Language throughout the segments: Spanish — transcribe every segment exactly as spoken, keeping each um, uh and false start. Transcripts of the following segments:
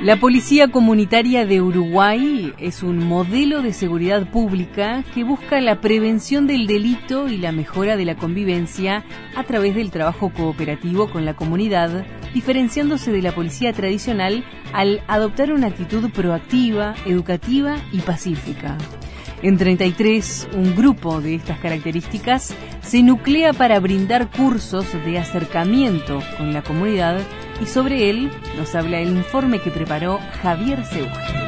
La Policía Comunitaria de Uruguay es un modelo de seguridad pública que busca la prevención del delito y la mejora de la convivencia a través del trabajo cooperativo con la comunidad, diferenciándose de la policía tradicional al adoptar una actitud proactiva, educativa y pacífica. En treinta y tres, un grupo de estas características se nuclea para brindar cursos de acercamiento con la comunidad y sobre él nos habla el informe que preparó Javier Seuge.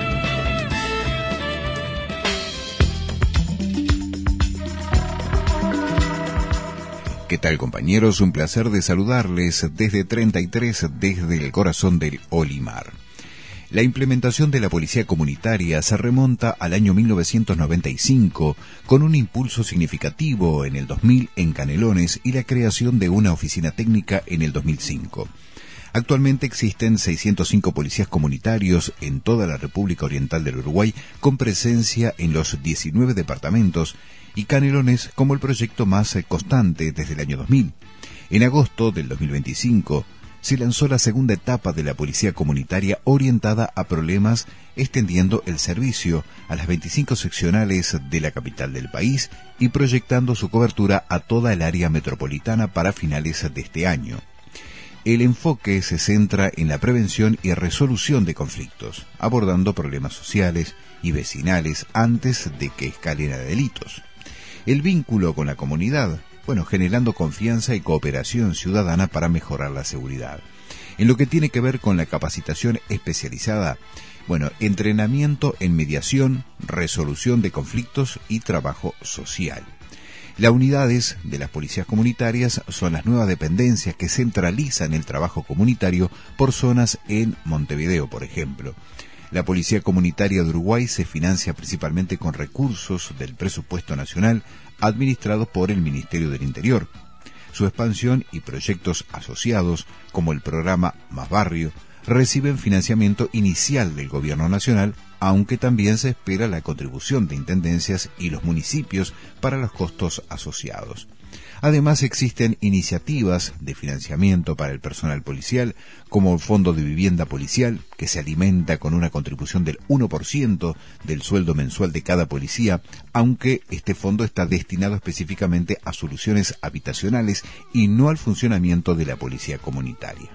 ¿Qué tal, compañeros? Un placer de saludarles desde treinta y tres, desde el corazón del Olimar. La implementación de la policía comunitaria se remonta al año mil novecientos noventa y cinco, con un impulso significativo en el dos mil en Canelones y la creación de una oficina técnica en el dos mil cinco. Actualmente existen seiscientos cinco policías comunitarios en toda la República Oriental del Uruguay, con presencia en los diecinueve departamentos, y Canelones como el proyecto más constante desde el año dos mil. En agosto del dos mil veinticinco, se lanzó la segunda etapa de la policía comunitaria orientada a problemas, extendiendo el servicio a las veinticinco seccionales de la capital del país y proyectando su cobertura a toda el área metropolitana para finales de este año. El enfoque se centra en la prevención y resolución de conflictos, abordando problemas sociales y vecinales antes de que escalen a delitos. El vínculo con la comunidad, bueno, generando confianza y cooperación ciudadana para mejorar la seguridad. En lo que tiene que ver con la capacitación especializada, bueno, entrenamiento en mediación, resolución de conflictos y trabajo social. Las unidades de las policías comunitarias son las nuevas dependencias que centralizan el trabajo comunitario por zonas en Montevideo, por ejemplo. La Policía Comunitaria de Uruguay se financia principalmente con recursos del presupuesto nacional administrado por el Ministerio del Interior. Su expansión y proyectos asociados, como el programa Más Barrio, reciben financiamiento inicial del Gobierno Nacional, aunque también se espera la contribución de intendencias y los municipios para los costos asociados. Además, existen iniciativas de financiamiento para el personal policial, como el Fondo de Vivienda Policial, que se alimenta con una contribución del uno por ciento del sueldo mensual de cada policía, aunque este fondo está destinado específicamente a soluciones habitacionales y no al funcionamiento de la policía comunitaria.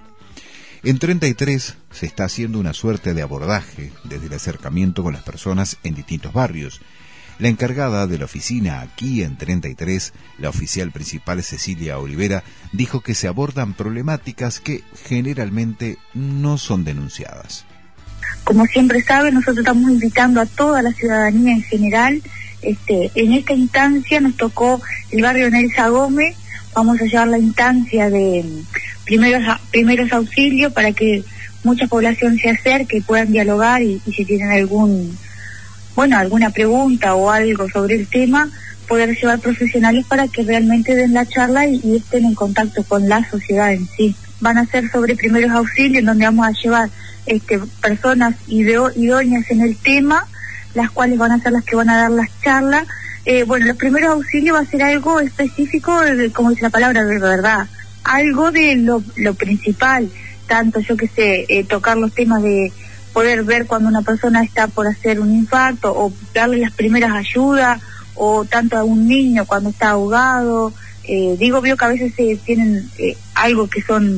En treinta y tres se está haciendo una suerte de abordaje desde el acercamiento con las personas en distintos barrios. La encargada de la oficina aquí en treinta y tres, la oficial principal Cecilia Olivera, dijo que se abordan problemáticas que generalmente no son denunciadas. Como siempre saben, nosotros estamos invitando a toda la ciudadanía en general. Este, en esta instancia nos tocó el barrio Nelsa Gómez. Vamos a llevar la instancia de primeros, primeros auxilios para que mucha población se acerque y puedan dialogar y, y si tienen algún... bueno, alguna pregunta o algo sobre el tema, poder llevar profesionales para que realmente den la charla y, y estén en contacto con la sociedad en sí. Van a ser sobre primeros auxilios, en donde vamos a llevar este, personas ideo, idóneas en el tema, las cuales van a ser las que van a dar las charlas. Eh, bueno, los primeros auxilios va a ser algo específico, de, como dice la palabra, de verdad, algo de lo, lo principal, tanto yo que sé, eh, tocar los temas de poder ver cuando una persona está por hacer un infarto o darle las primeras ayudas, o tanto a un niño cuando está ahogado. Eh, digo, veo que a veces se tienen eh, algo que son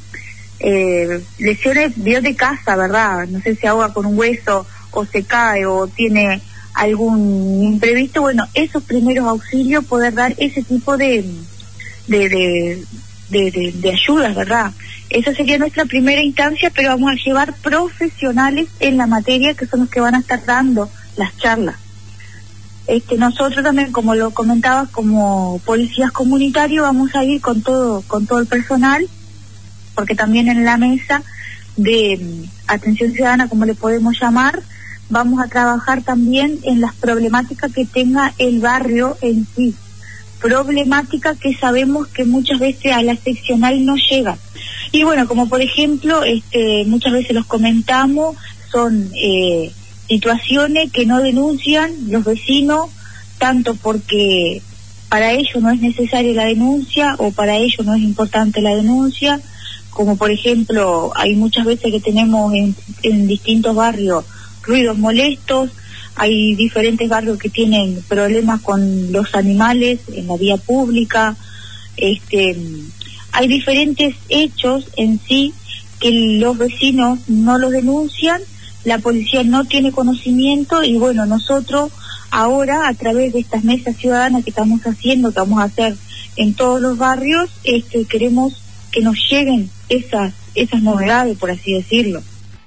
eh, lesiones vio de casa, ¿verdad? No sé, se ahoga con un hueso o se cae o tiene algún imprevisto. Bueno, esos primeros auxilios, poder dar ese tipo de de, de, de, de, de ayudas, ¿verdad? Esa sería nuestra primera instancia, pero vamos a llevar profesionales en la materia que son los que van a estar dando las charlas. Este, nosotros también, como lo comentaba, como policías comunitarios, vamos a ir con todo, con todo el personal, porque también en la mesa de um, atención ciudadana, como le podemos llamar, vamos a trabajar también en las problemáticas que tenga el barrio en sí. Problemática que sabemos que muchas veces a la seccional no llega. Y bueno, como por ejemplo, este, muchas veces los comentamos, son eh, situaciones que no denuncian los vecinos, tanto porque para ellos no es necesaria la denuncia o para ellos no es importante la denuncia, como por ejemplo, hay muchas veces que tenemos en, en distintos barrios ruidos molestos, hay diferentes barrios que tienen problemas con los animales en la vía pública, este, hay diferentes hechos en sí que los vecinos no los denuncian, la policía no tiene conocimiento y bueno, nosotros ahora a través de estas mesas ciudadanas que estamos haciendo, que vamos a hacer en todos los barrios, este, queremos que nos lleguen esas, esas novedades, por así decirlo.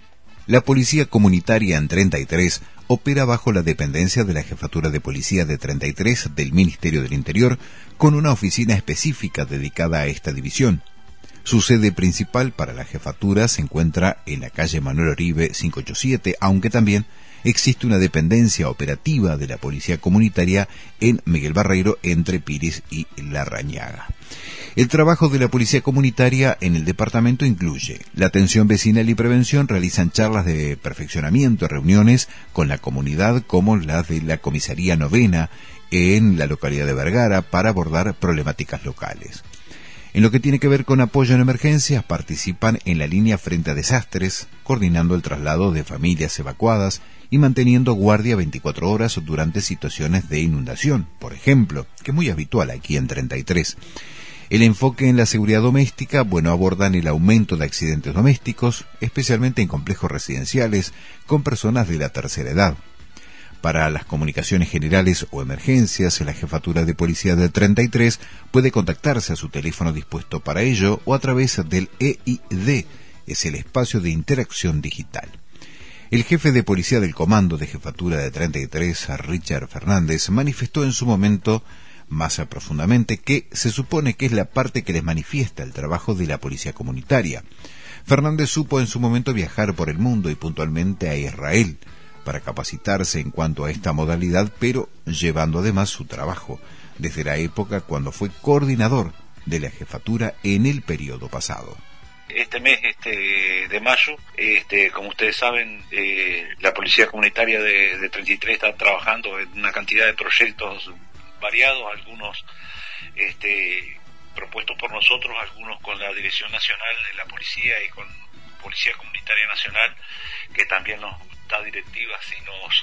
La Policía Comunitaria en treinta y tres opera bajo la dependencia de la Jefatura de Policía de treinta y tres del Ministerio del Interior, con una oficina específica dedicada a esta división. Su sede principal para la jefatura se encuentra en la calle Manuel Oribe quinientos ochenta y siete, aunque también existe una dependencia operativa de la Policía Comunitaria en Miguel Barreiro, entre Piris y Larrañaga. El trabajo de la Policía Comunitaria en el departamento incluye la atención vecinal y prevención, realizan charlas de perfeccionamiento, reuniones con la comunidad como las de la Comisaría Novena en la localidad de Vergara para abordar problemáticas locales. En lo que tiene que ver con apoyo en emergencias, participan en la línea frente a desastres, coordinando el traslado de familias evacuadas y manteniendo guardia veinticuatro horas durante situaciones de inundación, por ejemplo, que es muy habitual aquí en treinta y tres. El enfoque en la seguridad doméstica, bueno, abordan el aumento de accidentes domésticos, especialmente en complejos residenciales, con personas de la tercera edad. Para las comunicaciones generales o emergencias, la Jefatura de Policía del treinta y tres puede contactarse a su teléfono dispuesto para ello o a través del E I D, es el espacio de interacción digital. El jefe de policía del Comando de Jefatura de treinta y tres, Richard Fernández, manifestó en su momento más profundamente que se supone que es la parte que les manifiesta el trabajo de la Policía Comunitaria. Fernández supo en su momento viajar por el mundo y puntualmente a Israel para capacitarse en cuanto a esta modalidad, pero llevando además su trabajo desde la época cuando fue coordinador de la jefatura en el periodo pasado. Este mes este, de mayo, este, como ustedes saben, eh, la Policía Comunitaria de, de treinta y tres está trabajando en una cantidad de proyectos variados, algunos este, propuestos por nosotros, algunos con la Dirección Nacional de la Policía y con Policía Comunitaria Nacional, que también nos da directivas y nos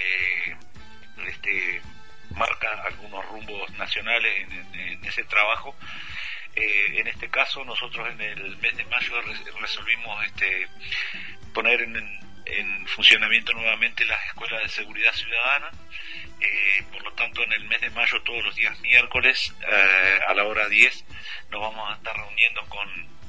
este, este, marca algunos rumbos nacionales en, en, en ese trabajo. Eh, en este caso, nosotros en el mes de mayo resolvimos este, poner en, en funcionamiento nuevamente las escuelas de seguridad ciudadana. Eh, por lo tanto, en el mes de mayo, todos los días miércoles, eh, a la hora diez, nos vamos a estar reuniendo con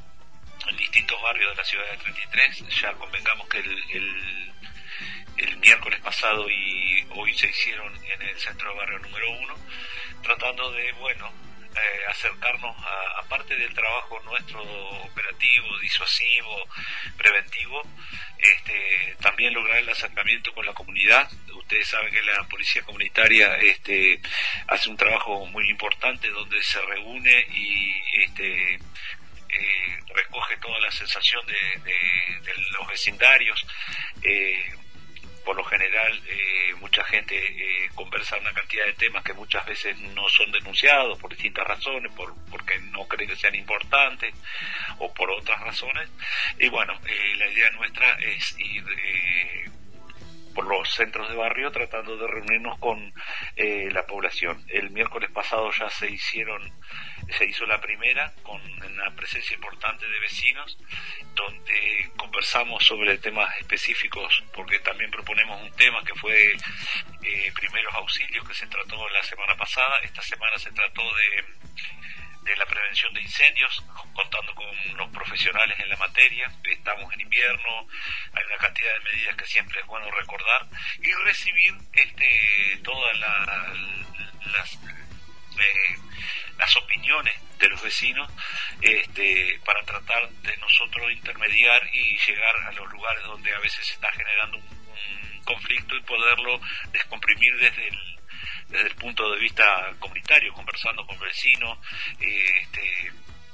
en distintos barrios de la ciudad de treinta y tres. Ya convengamos que el, el, el miércoles pasado y hoy se hicieron en el centro de barrio número uno, tratando de, bueno, eh, acercarnos a, aparte del trabajo nuestro operativo, disuasivo, preventivo, este, también lograr el acercamiento con la comunidad. Ustedes saben que la Policía Comunitaria este, hace un trabajo muy importante donde se reúne y este, eh, recoge toda la sensación de, de, de los vecindarios. Eh, por lo general, eh, mucha gente eh, conversa una cantidad de temas que muchas veces no son denunciados por distintas razones, por porque no creen que sean importantes o por otras razones. Y bueno, eh, la idea nuestra es ir eh, por los centros de barrio tratando de reunirnos con eh, la población. El miércoles pasado ya se hicieron se hizo la primera con una presencia importante de vecinos, donde conversamos sobre temas específicos, porque también proponemos un tema que fue eh, primeros auxilios, que se trató la semana pasada. Esta semana se trató de de la prevención de incendios, contando con los profesionales en la materia. Estamos en invierno, hay una cantidad de medidas que siempre es bueno recordar, y recibir este todas la, las eh, las opiniones de los vecinos este, para tratar de nosotros intermediar y llegar a los lugares donde a veces se está generando un, un conflicto y poderlo descomprimir desde el desde el punto de vista comunitario, conversando con vecinos, eh, este,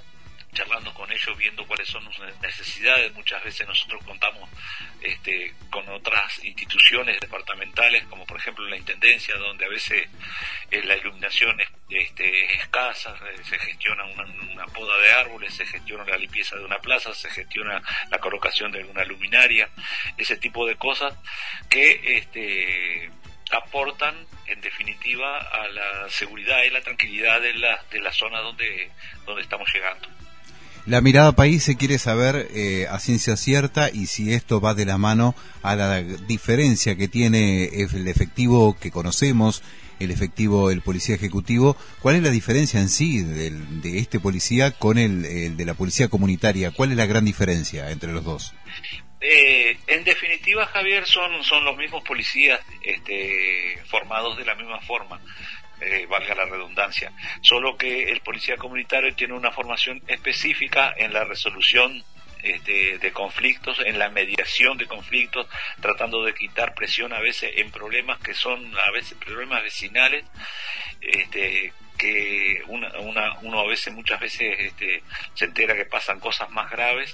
charlando con ellos, viendo cuáles son sus necesidades. Muchas veces nosotros contamos este, con otras instituciones departamentales, como por ejemplo la Intendencia, donde a veces eh, la iluminación es, este, es escasa, eh, se gestiona una, una poda de árboles, se gestiona la limpieza de una plaza, se gestiona la colocación de alguna luminaria, ese tipo de cosas que este, aportan en definitiva a la seguridad y la tranquilidad de la, de la zona donde, donde estamos llegando. La mirada país se quiere saber eh, a ciencia cierta y si esto va de la mano a la diferencia que tiene el efectivo que conocemos, el efectivo, el policía ejecutivo. ¿Cuál es la diferencia en sí del, de este policía con el, el de la policía comunitaria? ¿Cuál es la gran diferencia entre los dos? Eh, en definitiva, Javier, son, son los mismos policías este, formados de la misma forma. Eh, valga la redundancia, solo que el policía comunitario tiene una formación específica en la resolución este, de conflictos, en la mediación de conflictos, tratando de quitar presión a veces en problemas que son a veces problemas vecinales, este, que una, una, uno a veces, muchas veces este, se entera que pasan cosas más graves,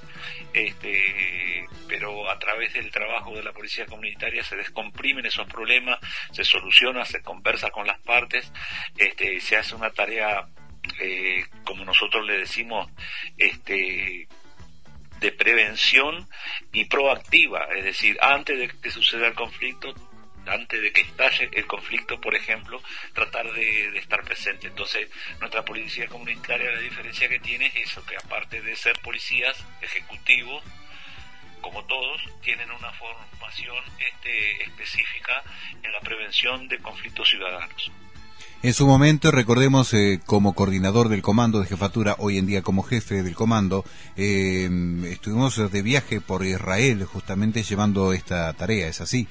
este, pero a través del trabajo de la policía comunitaria se descomprimen esos problemas, se soluciona, se conversa con las partes, este, se hace una tarea, eh, como nosotros le decimos, este, de prevención y proactiva, es decir, antes de que suceda el conflicto, antes de que estalle el conflicto, por ejemplo, tratar de, de estar presente. Entonces, nuestra policía comunitaria, la diferencia que tiene es eso, que aparte de ser policías ejecutivos, como todos, tienen una formación este, específica en la prevención de conflictos ciudadanos. En su momento, recordemos, eh, como coordinador del comando de jefatura, hoy en día como jefe del comando, eh, estuvimos de viaje por Israel justamente llevando esta tarea, ¿es así?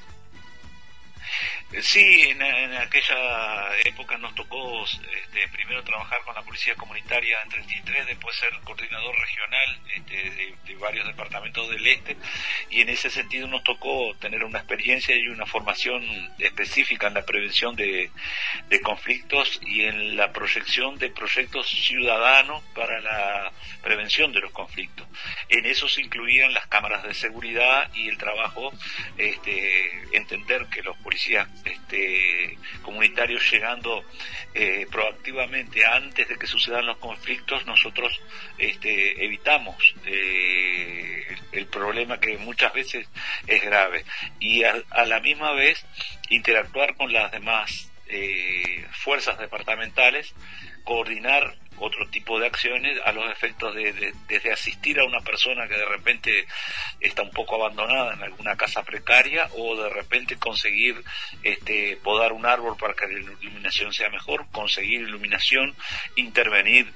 Sí, en, en aquella época nos tocó este, primero trabajar con la policía comunitaria en treinta y tres, después ser coordinador regional este, de, de varios departamentos del este, y en ese sentido nos tocó tener una experiencia y una formación específica en la prevención de, de conflictos y en la proyección de proyectos ciudadanos para la prevención de los conflictos. En eso se incluían las cámaras de seguridad y el trabajo, este, entender que los policías este, comunitarios llegando eh, proactivamente antes de que sucedan los conflictos, nosotros este, evitamos eh, el, el problema que muchas veces es grave, y a, a la misma vez interactuar con las demás eh, fuerzas departamentales, coordinar otro tipo de acciones a los efectos de, de desde asistir a una persona que de repente está un poco abandonada en alguna casa precaria, o de repente conseguir este podar un árbol para que la iluminación sea mejor, conseguir iluminación, intervenir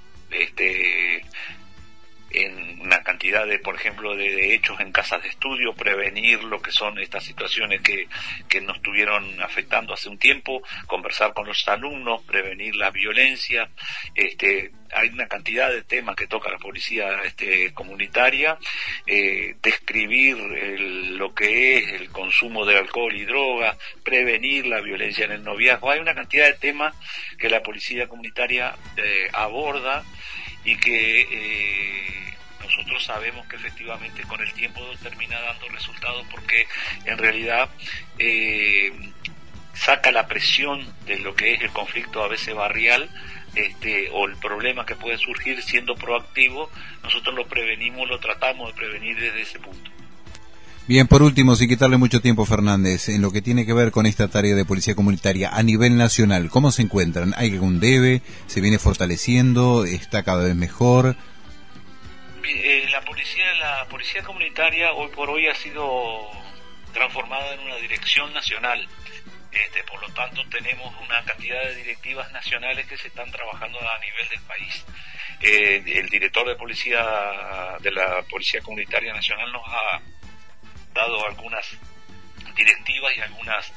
este en una cantidad de, por ejemplo, de, de hechos en casas de estudio, prevenir lo que son estas situaciones que, que nos estuvieron afectando hace un tiempo, conversar con los alumnos, prevenir la violencia. Este, hay una cantidad de temas que toca la policía este, comunitaria, eh, describir el, lo que es el consumo de alcohol y droga, prevenir la violencia en el noviazgo. Hay una cantidad de temas que la policía comunitaria eh, aborda y que eh, nosotros sabemos que efectivamente con el tiempo termina dando resultados, porque en realidad eh, saca la presión de lo que es el conflicto a veces barrial, este, o el problema que puede surgir. Siendo proactivo, nosotros lo prevenimos, lo tratamos de prevenir desde ese punto. Bien, por último, sin quitarle mucho tiempo, Fernández, en lo que tiene que ver con esta tarea de policía comunitaria a nivel nacional, ¿cómo se encuentran? ¿Hay algún debe? ¿Se viene fortaleciendo? ¿Está cada vez mejor? Eh, la policía, la policía comunitaria hoy por hoy ha sido transformada en una dirección nacional. Este, por lo tanto, tenemos una cantidad de directivas nacionales que se están trabajando a nivel del país. Eh, el director de policía de la Policía Comunitaria Nacional nos ha dado algunas directivas y algunas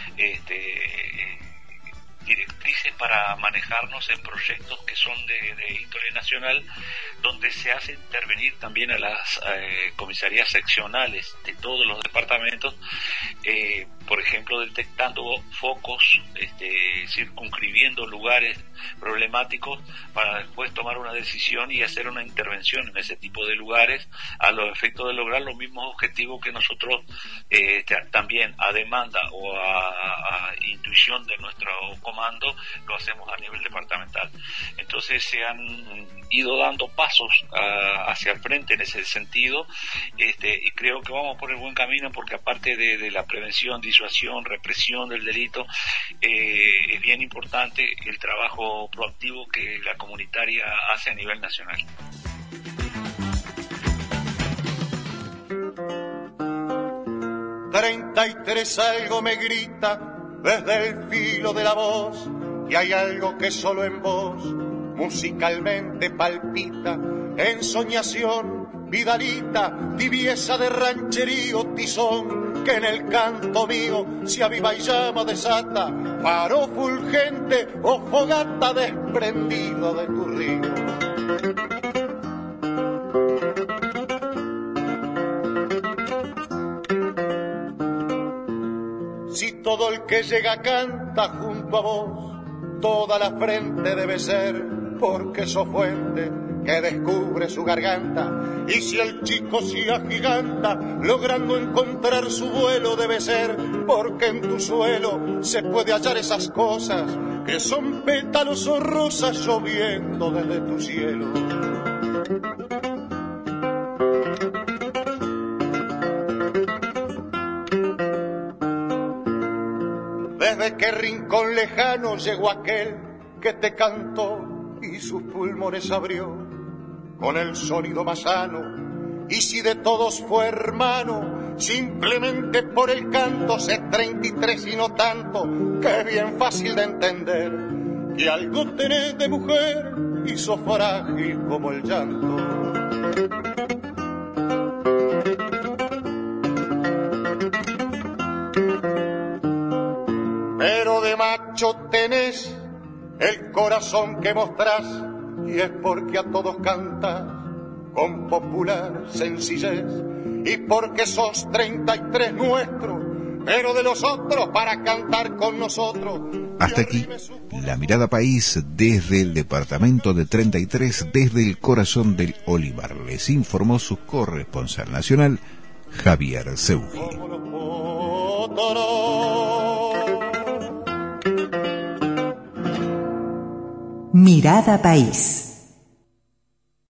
este, directrices para manejarnos en proyectos que son de, de índole nacional, donde se hace intervenir también a las eh, comisarías seccionales de todos los departamentos, eh, por ejemplo, detectando focos, este, circunscribiendo lugares problemáticos para después tomar una decisión y hacer una intervención en ese tipo de lugares a los efectos de lograr los mismos objetivos que nosotros eh, también a demanda o a, a intuición de nuestro comando lo hacemos a nivel departamental. Entonces se han ido dando pasos uh, hacia el frente en ese sentido, este, y creo que vamos por el buen camino, porque aparte de, de la prevención, disuasión, represión del delito, eh, es bien importante el trabajo proactivo que la comunitaria hace a nivel nacional. treinta y tres algo me grita desde el filo de la voz, y hay algo que solo en vos musicalmente palpita, ensoñación, vidalita, tibieza de rancherío, tizón, que en el canto mío se aviva y llama, desata, faro fulgente o fogata desprendido de tu río. Si todo el que llega canta junto a vos, toda la frente debe ser, porque sos fuente que descubre su garganta. Y si el chico se agiganta, logrando encontrar su vuelo, debe ser, porque en tu suelo se puede hallar esas cosas que son pétalos o rosas lloviendo desde tu cielo. Desde qué rincón lejano llegó aquel que te cantó y sus pulmones abrió con el sonido más sano. Y si de todos fue hermano, simplemente por el canto, sé treinta y tres y no tanto, que es bien fácil de entender que algo tenés de mujer y sos frágil como el llanto. Pero de macho tenés el corazón que mostrás, y es porque a todos cantas con popular sencillez, y porque sos treinta y tres nuestro, pero de los otros para cantar con nosotros. Hasta aquí, la mirada país desde el departamento de treinta y tres, desde el corazón del Olimar. Les informó su corresponsal nacional, Javier Seugi. Mirada País.